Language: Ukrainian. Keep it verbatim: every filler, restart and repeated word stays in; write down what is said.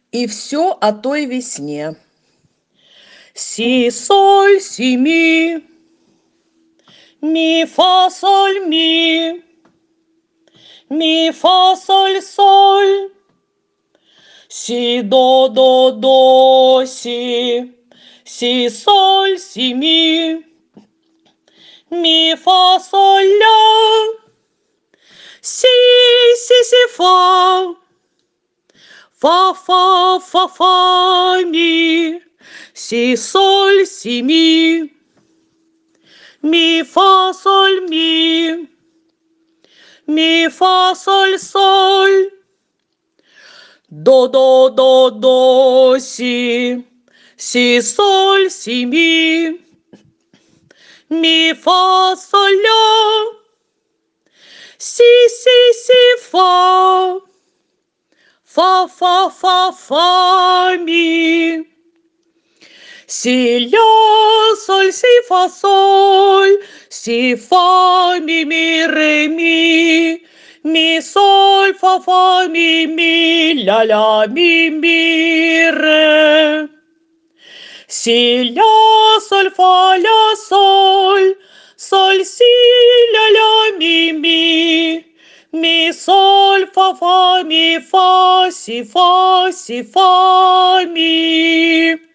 И все о той весне. Си, соль, си, ми, ми, фа, соль, ми, ми, фа, соль, соль, си, до, до, до, си, си, соль, си, ми, ми, фа, соль, ля, си, си, си, фа, фа, фа, фа, фа, ми, си, соль, си, ми, ми, фа, соль, ми, ми, фа, соль, соль, до, до, до, до, си, си, соль, си, ми, ми, фа, соль, ля, си, си, си, фа, фа, фа, фа, фа, ми, си, ля, соль, си, фа, соль, си, фа, ми, ми, ре, ми, ми, соль, фа, фа, ми, ми, ля, ля, ми, ми, ре. Си, ля, соль, фа, ля, соль, соль, си, ля, ля, ми, ми, ми, соль, фа, фа, ми, фа, си, фа, си, фа, ми.